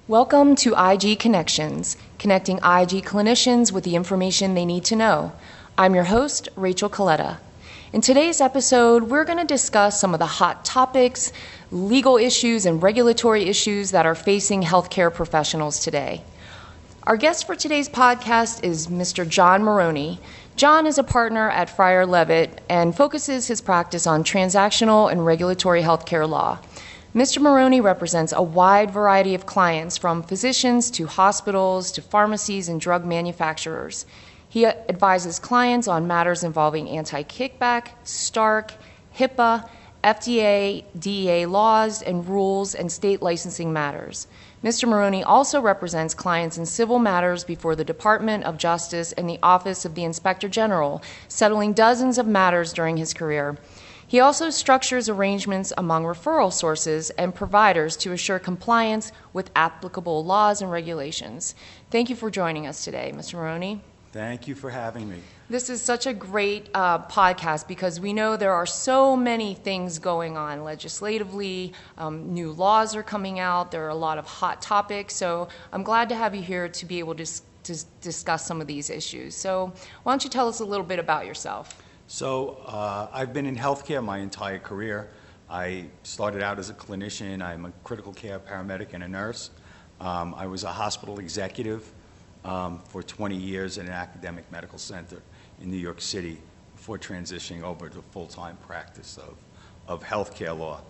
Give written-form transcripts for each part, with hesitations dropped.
Welcome to IG Connections, connecting IG clinicians with the information they need to know. I'm your host, Rachel Coletta. In today's episode, we're going to discuss some of the hot topics, legal issues, and regulatory issues that are facing healthcare professionals today. Our guest for today's podcast is Mr. John Maroney. John is a partner at Fryer Leavitt and focuses his practice on transactional and regulatory healthcare law. Mr. Maroney represents a wide variety of clients, from physicians to hospitals to pharmacies and drug manufacturers. He advises clients on matters involving anti-kickback, Stark, HIPAA, FDA, DEA laws and rules, and state licensing matters. Mr. Maroney also represents clients in civil matters before the Department of Justice and the Office of the Inspector General, settling dozens of matters during his career. He also structures arrangements among referral sources and providers to assure compliance with applicable laws and regulations. Thank you for joining us today, Mr. Maroney. Thank you for having me. This is such a great podcast because we know there are so many things going on legislatively. New laws are coming out. There are a lot of hot topics. So I'm glad to have you here to be able to discuss some of these issues. So why don't you tell us a little bit about yourself? So I've been in healthcare my entire career. I started out as a clinician. I'm a critical care paramedic and a nurse. I was a hospital executive for 20 years in an academic medical center in New York City before transitioning over to full-time practice of healthcare law.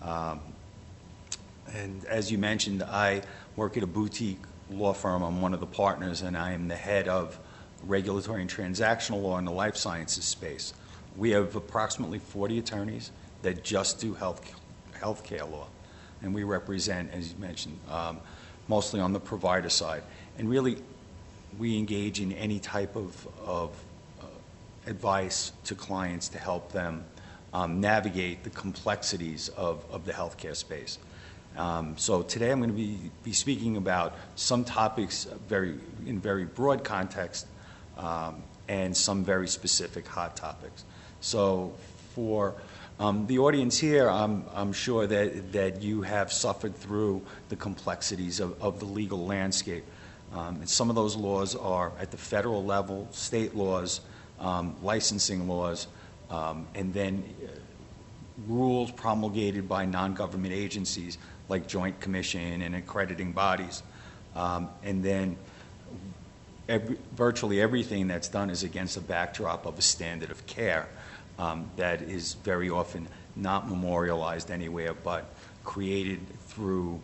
And as you mentioned, I work at a boutique law firm. I'm one of the partners, and I am the head of regulatory and transactional law in the life sciences space. We have approximately 40 attorneys that just do healthcare law, and we represent, as you mentioned, mostly on the provider side. And really, we engage in any type of advice to clients to help them navigate the complexities of the healthcare space. So today I'm going to be speaking about some topics in very broad context, and some very specific hot topics. So for the audience here, I'm sure that you have suffered through the complexities of the legal landscape. And some of those laws are at the federal level, state laws, licensing laws, and then rules promulgated by non-government agencies like Joint Commission and accrediting bodies. And then virtually everything that's done is against a backdrop of a standard of care that is very often not memorialized anywhere, but created through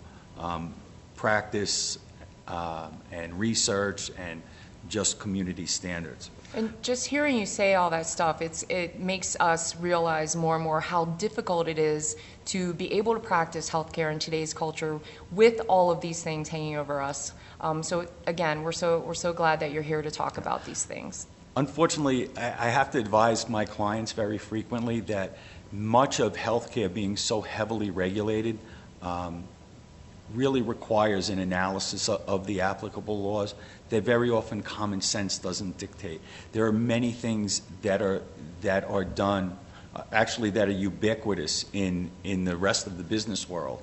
practice and research and just community standards. And just hearing you say all that stuff, it makes us realize more and more how difficult it is to be able to practice healthcare in today's culture with all of these things hanging over us. So again, we're so glad that you're here to talk about these things. Unfortunately, I have to advise my clients very frequently that much of healthcare being so heavily regulated really requires an analysis of the applicable laws that very often common sense doesn't dictate. There are many things that are done, actually that are ubiquitous in the rest of the business world,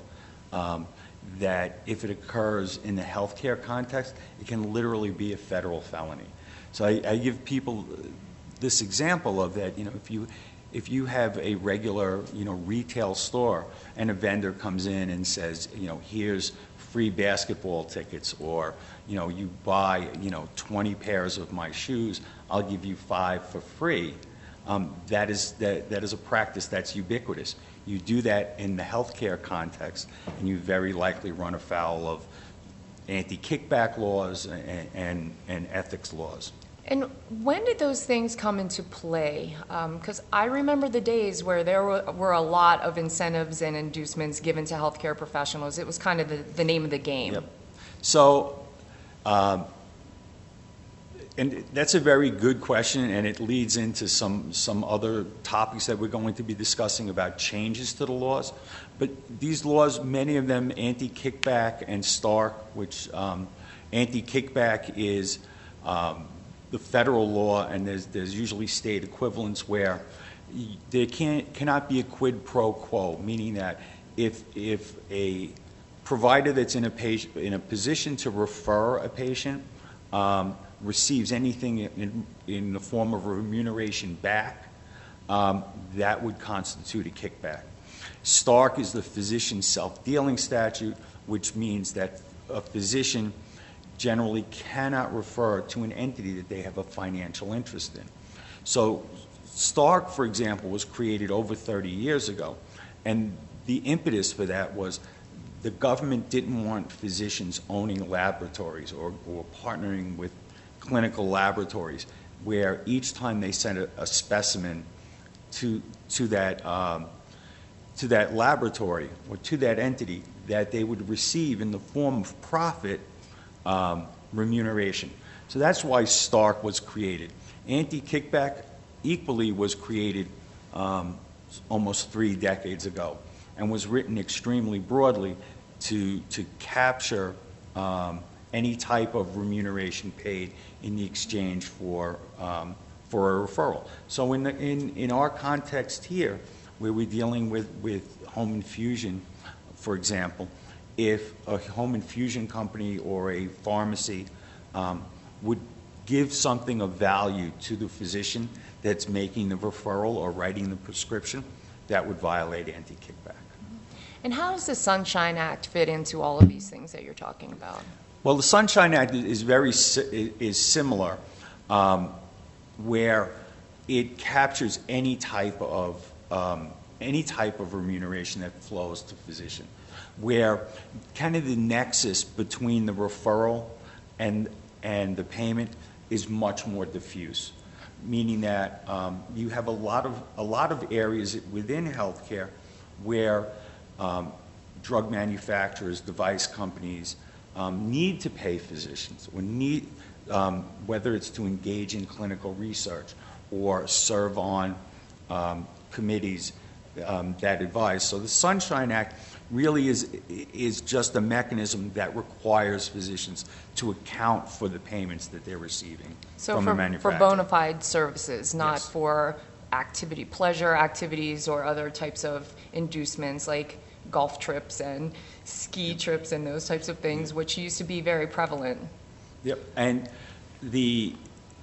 that if it occurs in the healthcare context, it can literally be a federal felony. So I give people this example of that. If you have a regular, retail store and a vendor comes in and says, here's free basketball tickets, or, you buy, 20 pairs of my shoes, I'll give you 5 for free. That is a practice that's ubiquitous. You do that in the healthcare context, and you very likely run afoul of anti-kickback laws and ethics laws. And when did those things come into play? Because I remember the days where there were a lot of incentives and inducements given to healthcare professionals. It was kind of the name of the game. Yep. So, and that's a very good question, and it leads into some other topics that we're going to be discussing about changes to the laws. But these laws, many of them anti-kickback and Stark, which anti-kickback is the federal law, and there's usually state equivalents where there cannot be a quid pro quo, meaning that if a provider that's in a position to refer a patient receives anything in the form of remuneration back, that would constitute a kickback. Stark is the physician self-dealing statute, which means that a physician generally cannot refer to an entity that they have a financial interest in. So Stark, for example, was created over 30 years ago, and the impetus for that was the government didn't want physicians owning laboratories or partnering with clinical laboratories where each time they sent a specimen to that laboratory or to that entity, that they would receive in the form of profit remuneration. So that's why Stark was created. Anti-kickback equally was created almost 3 decades ago and was written extremely broadly to capture any type of remuneration paid in the exchange for a referral. So in our context here, where we're dealing with home infusion, for example, if a home infusion company or a pharmacy would give something of value to the physician that's making the referral or writing the prescription, that would violate anti-kickback. And how does the Sunshine Act fit into all of these things that you're talking about? Well, the Sunshine Act is similar, where it captures any type of remuneration that flows to physician, where kind of the nexus between the referral and the payment is much more diffuse, meaning that you have a lot of areas within healthcare where drug manufacturers, device companies need to pay physicians, or need, whether it's to engage in clinical research or serve on committees that advise. So the Sunshine Act really is just a mechanism that requires physicians to account for the payments that they're receiving from the manufacturer. For bona fide services, not Yes. for pleasure activities or other types of inducements like golf trips and ski trips and those types of things, which used to be very prevalent. Yep, and the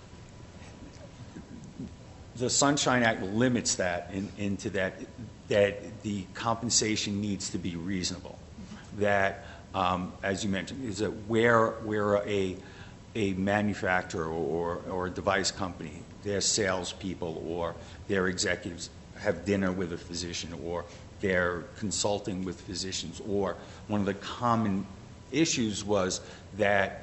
Sunshine Act limits that into that the compensation needs to be reasonable. That, as you mentioned, is that where a manufacturer or a device company, their salespeople or their executives have dinner with a physician, or they're consulting with physicians, or one of the common issues was that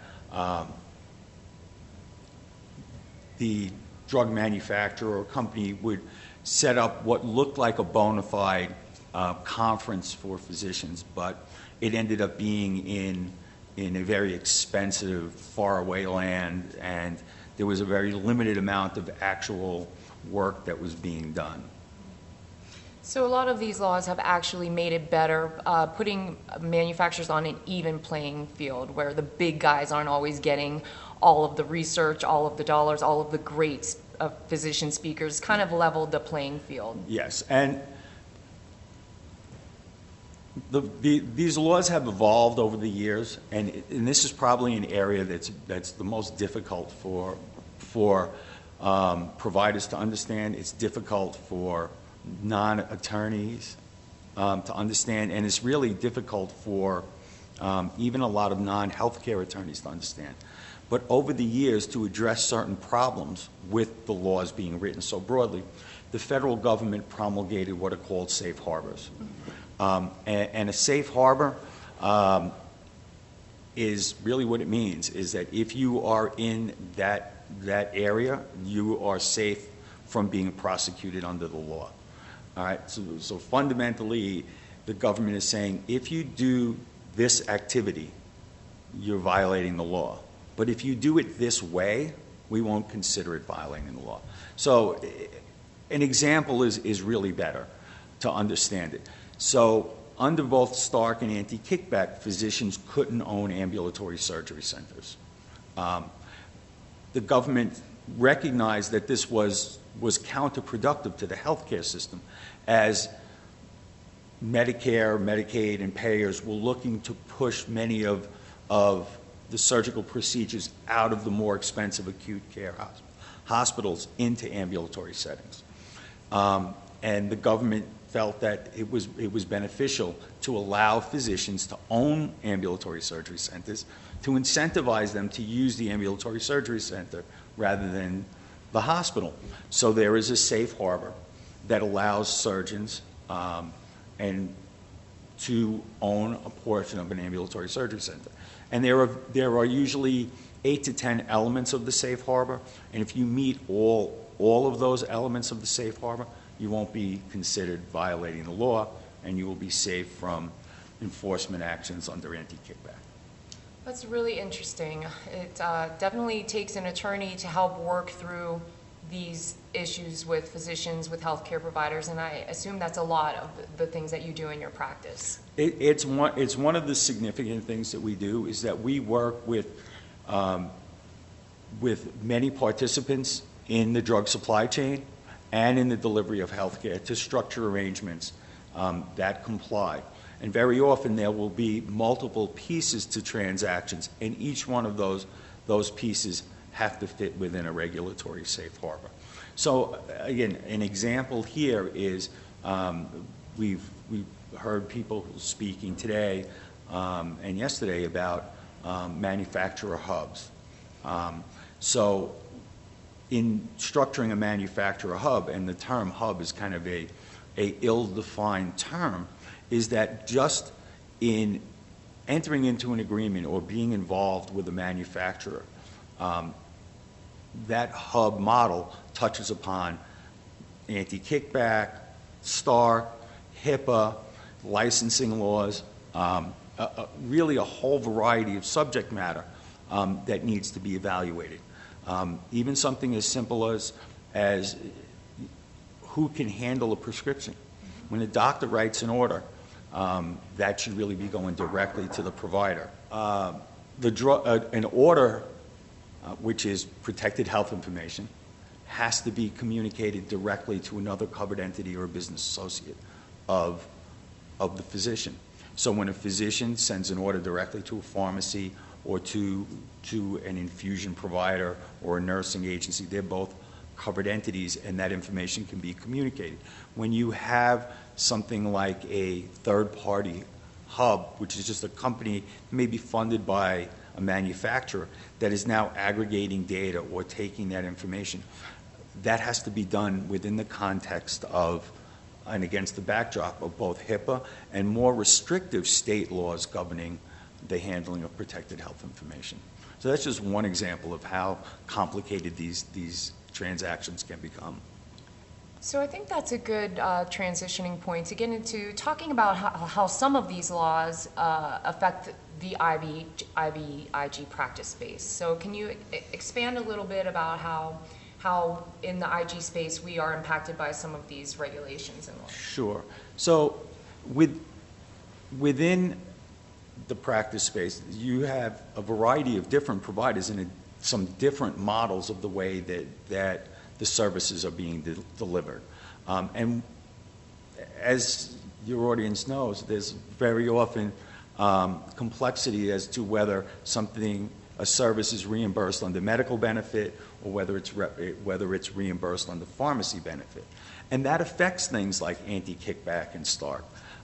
the drug manufacturer or company would set up what looked like a bona fide conference for physicians, but it ended up being in a very expensive, faraway land, and there was a very limited amount of actual work that was being done. So a lot of these laws have actually made it better, putting manufacturers on an even playing field where the big guys aren't always getting all of the research, all of the dollars, all of the great physician speakers, kind of leveled the playing field. Yes, and these laws have evolved over the years, and this is probably an area that's the most difficult for providers to understand. It's difficult for non-attorneys to understand, and it's really difficult for even a lot of non-healthcare attorneys to understand. But over the years, to address certain problems with the laws being written so broadly, the federal government promulgated what are called safe harbors. And a safe harbor is really what it means, is that if you are in that area, you are safe from being prosecuted under the law. All right, so fundamentally, the government is saying, if you do this activity, you're violating the law. But if you do it this way, we won't consider it violating the law. So an example is really better to understand it. So under both Stark and anti-kickback, physicians couldn't own ambulatory surgery centers. The government recognized that this was counterproductive to the healthcare system, as Medicare, Medicaid, and payers were looking to push many of the surgical procedures out of the more expensive acute care hospitals into ambulatory settings. And the government felt that it was beneficial to allow physicians to own ambulatory surgery centers, to incentivize them to use the ambulatory surgery center rather than the hospital. So there is a safe harbor that allows surgeons and to own a portion of an ambulatory surgery center. And there are usually 8 to 10 elements of the safe harbor, and if you meet all of those elements of the safe harbor, you won't be considered violating the law, and you will be safe from enforcement actions under anti-kickback. That's really interesting. It definitely takes an attorney to help work through these issues with physicians, with healthcare providers, and I assume that's a lot of the things that you do in your practice. It's one of the significant things that we do is that we work with many participants in the drug supply chain and in the delivery of healthcare to structure arrangements that comply. And very often there will be multiple pieces to transactions, and each one of those pieces have to fit within a regulatory safe harbor. So again, an example here is we've heard people speaking today and yesterday about manufacturer hubs. So in structuring a manufacturer hub, and the term hub is kind of a ill-defined term, is that just in entering into an agreement or being involved with a manufacturer, that hub model touches upon anti-kickback, STARC, HIPAA, licensing laws, really a whole variety of subject matter that needs to be evaluated. Even something as simple as who can handle a prescription. When a doctor writes an order, that should really be going directly to the provider. An order, which is protected health information, has to be communicated directly to another covered entity or business associate of the physician. So when a physician sends an order directly to a pharmacy or to an infusion provider or a nursing agency, they're both covered entities, and that information can be communicated. When you have something like a third-party hub, which is just a company maybe funded by a manufacturer that is now aggregating data or taking that information, that has to be done within the context of and against the backdrop of both HIPAA and more restrictive state laws governing the handling of protected health information. So that's just one example of how complicated these transactions can become. So I think that's a good transitioning point to get into talking about how some of these laws affect the IVIG practice space. So can you expand a little bit about how in the IG space we are impacted by some of these regulations and laws? Sure. So within the practice space, you have a variety of different providers and some different models of the way that the services are being delivered. And as your audience knows, there's very often complexity as to whether a service is reimbursed under medical benefit or whether it's reimbursed under pharmacy benefit. And that affects things like anti-kickback and STARC.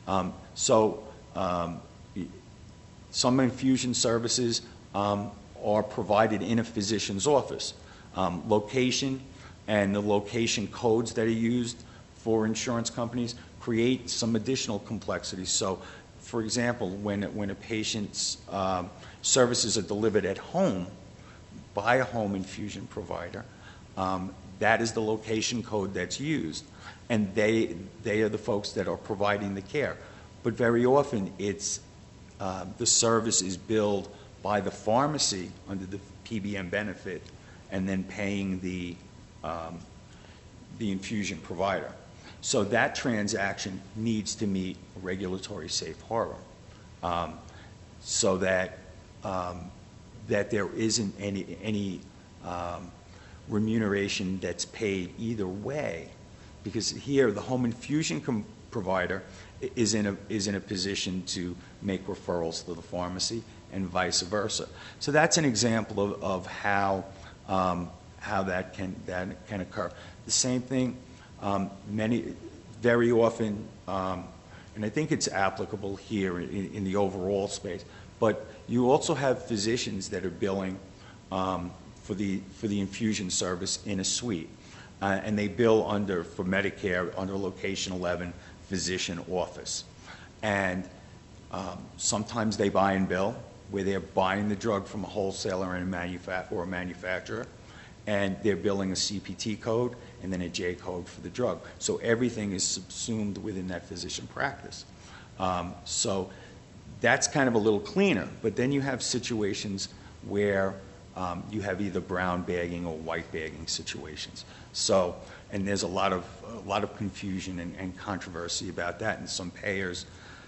Some infusion services are provided in a physician's office. Location and the location codes that are used for insurance companies create some additional complexity. So, for example, when a patient's services are delivered at home by a home infusion provider, that is the location code that's used, and they are the folks that are providing the care. But very often, the service is billed by the pharmacy under the PBM benefit, and then paying the infusion provider. So that transaction needs to meet a regulatory safe harbor, so that there isn't any remuneration that's paid either way, because here the home infusion provider is in a position to make referrals to the pharmacy and vice versa. So that's an example of how that can occur. The same thing, very often, and I think it's applicable here in the overall space, but you also have physicians that are billing for the infusion service in a suite, and they bill for Medicare under Location 11 physician office, and sometimes they buy and bill, where they're buying the drug from a wholesaler and or a manufacturer, and they're billing a CPT code and then a J code for the drug. So everything is subsumed within that physician practice. So that's kind of a little cleaner. But then you have situations where you have either brown bagging or white bagging situations. So, and there's a lot of confusion and controversy about that. And some payers,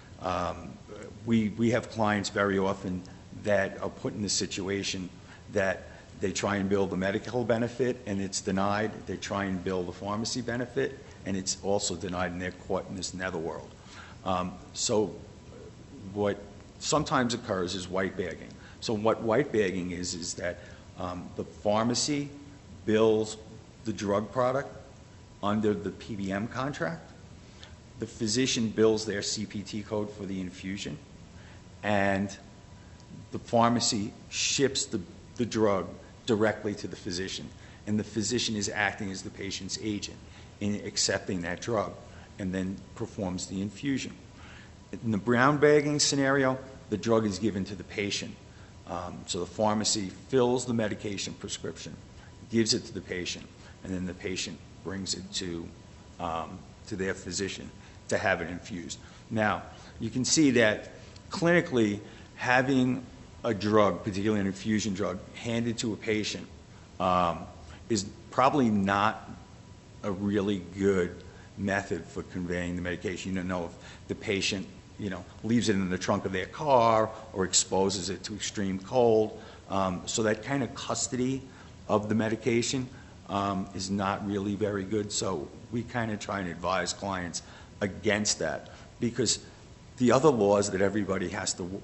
we have clients very often that are put in the situation that they try and bill the medical benefit and it's denied. They try and bill the pharmacy benefit and it's also denied, and they're caught in this netherworld. So what sometimes occurs is white bagging. So what white bagging is that the pharmacy bills the drug product under the PBM contract. The physician bills their CPT code for the infusion, and the pharmacy ships the drug directly to the physician, and the physician is acting as the patient's agent in accepting that drug and then performs the infusion. In the brown bagging scenario, the drug is given to the patient. So the pharmacy fills the medication prescription, gives it to the patient, and then the patient brings it to their physician to have it infused. Now, you can see that clinically, having a drug, particularly an infusion drug, handed to a patient is probably not a really good method for conveying the medication. You don't know if the patient, leaves it in the trunk of their car or exposes it to extreme cold. So that kind of custody of the medication is not really very good. So we kind of try and advise clients against that, because the other laws that everybody has to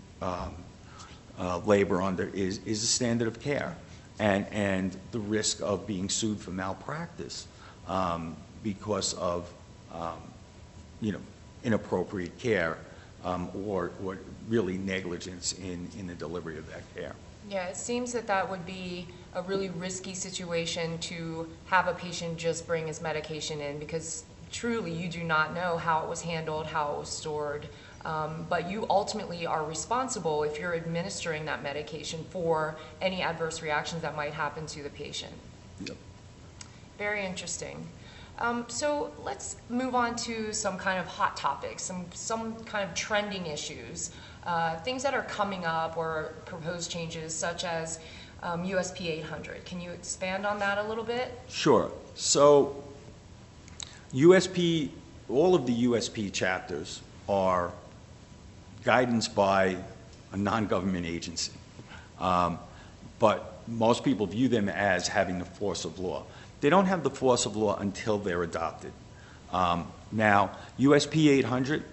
labor under is the standard of care and the risk of being sued for malpractice because of inappropriate care or really negligence in the delivery of that care. Yeah, it seems that would be a really risky situation to have a patient just bring his medication in, because truly you do not know how it was handled, how it was stored, but you ultimately are responsible if you're administering that medication for any adverse reactions that might happen to the patient. Yep. Very interesting. So let's move on to some kind of hot topics, some kind of trending issues, things that are coming up or proposed changes, such as USP 800. Can you expand on that a little bit? Sure. So all of the USP chapters are guidance by a non-government agency, but most people view them as having the force of law. They don't have the force of law until they're adopted. Now, USP 800,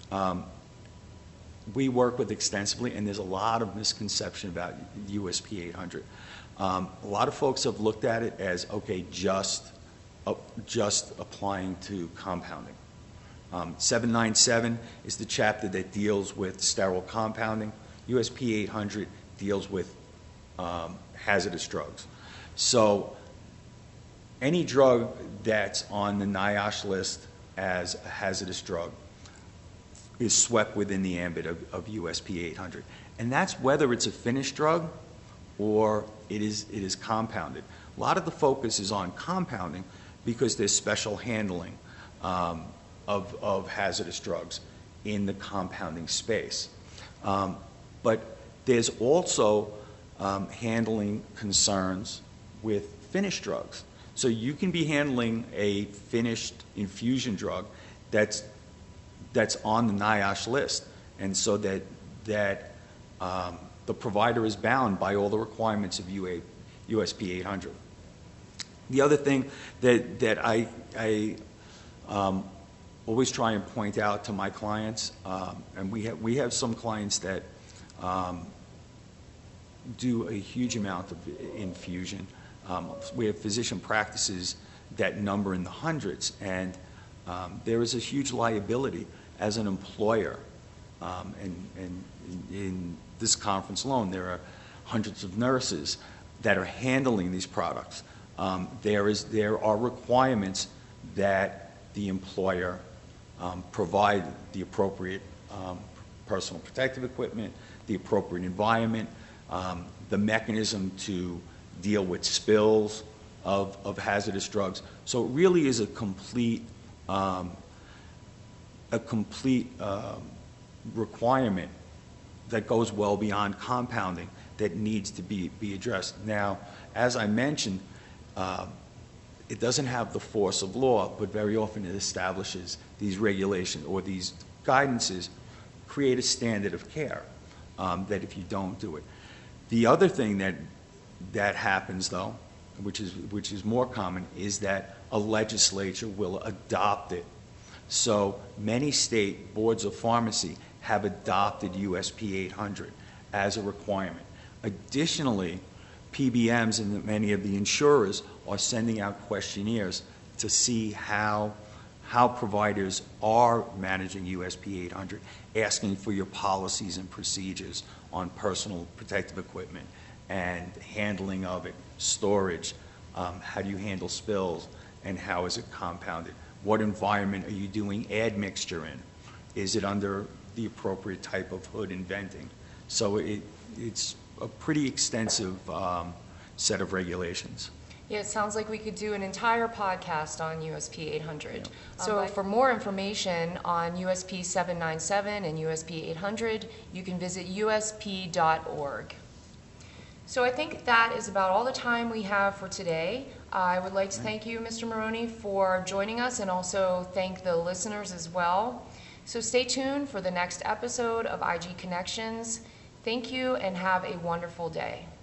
we work with extensively, and there's a lot of misconception about USP 800. A lot of folks have looked at it as, okay, just applying to compounding. 797 is the chapter that deals with sterile compounding. USP 800 deals with hazardous drugs. So any drug that's on the NIOSH list as a hazardous drug is swept within the ambit of USP 800. And that's whether it's a finished drug or it is compounded. A lot of the focus is on compounding because there's special handling of hazardous drugs in the compounding space. But there's also handling concerns with finished drugs. So you can be handling a finished infusion drug that's on the NIOSH list, and so that the provider is bound by all the requirements of USP 800. The other thing that I always try and point out to my clients, and we have some clients that do a huge amount of infusion. We have physician practices that number in the hundreds, and there is a huge liability as an employer. And in this conference alone, there are hundreds of nurses that are handling these products. There are requirements that the employer provide the appropriate personal protective equipment, the appropriate environment, the mechanism to deal with spills of hazardous drugs. So it really is a complete requirement that goes well beyond compounding that needs to be addressed. Now, as I mentioned, it doesn't have the force of law, but very often it establishes these regulations or these guidances, create a standard of care that if you don't do it. The other thing that happens, though, which is more common, is that a legislature will adopt it. So many state boards of pharmacy have adopted USP 800 as a requirement. Additionally, PBMs and many of the insurers are sending out questionnaires to see how providers are managing USP 800, asking for your policies and procedures on personal protective equipment and handling of it, storage, how do you handle spills, and how is it compounded? What environment are you doing admixture in? Is it under the appropriate type of hood and venting? So it's a pretty extensive set of regulations. Yeah, it sounds like we could do an entire podcast on USP 800. Yeah. So for more information on USP 797 and USP 800, you can visit usp.org. So I think that is about all the time we have for today. I would like to thank you, Mr. Maroney, for joining us, and also thank the listeners as well. So stay tuned for the next episode of IG Connections. Thank you and have a wonderful day.